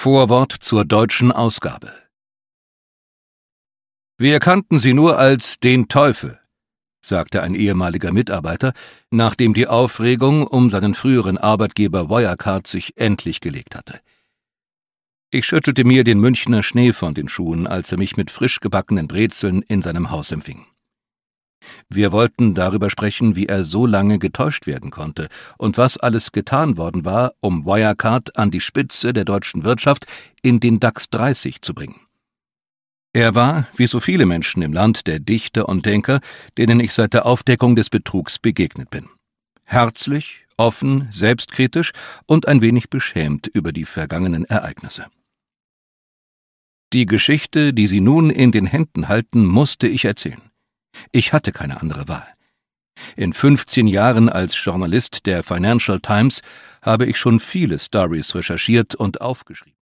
Vorwort zur deutschen Ausgabe. Wir kannten Sie nur als den Teufel, sagte ein ehemaliger Mitarbeiter, nachdem die Aufregung um seinen früheren Arbeitgeber Wirecard sich endlich gelegt hatte. Ich schüttelte mir den Münchner Schnee von den Schuhen, als er mich mit frisch gebackenen Brezeln in seinem Haus empfing. Wir wollten darüber sprechen, wie er so lange getäuscht werden konnte und was alles getan worden war, um Wirecard an die Spitze der deutschen Wirtschaft in den DAX 30 zu bringen. Er war, wie so viele Menschen im Land, der Dichter und Denker, denen ich seit der Aufdeckung des Betrugs begegnet bin. Herzlich, offen, selbstkritisch und ein wenig beschämt über die vergangenen Ereignisse. Die Geschichte, die Sie nun in den Händen halten, musste ich erzählen. Ich hatte keine andere Wahl. In 15 Jahren als Journalist der Financial Times habe ich schon viele Stories recherchiert und aufgeschrieben.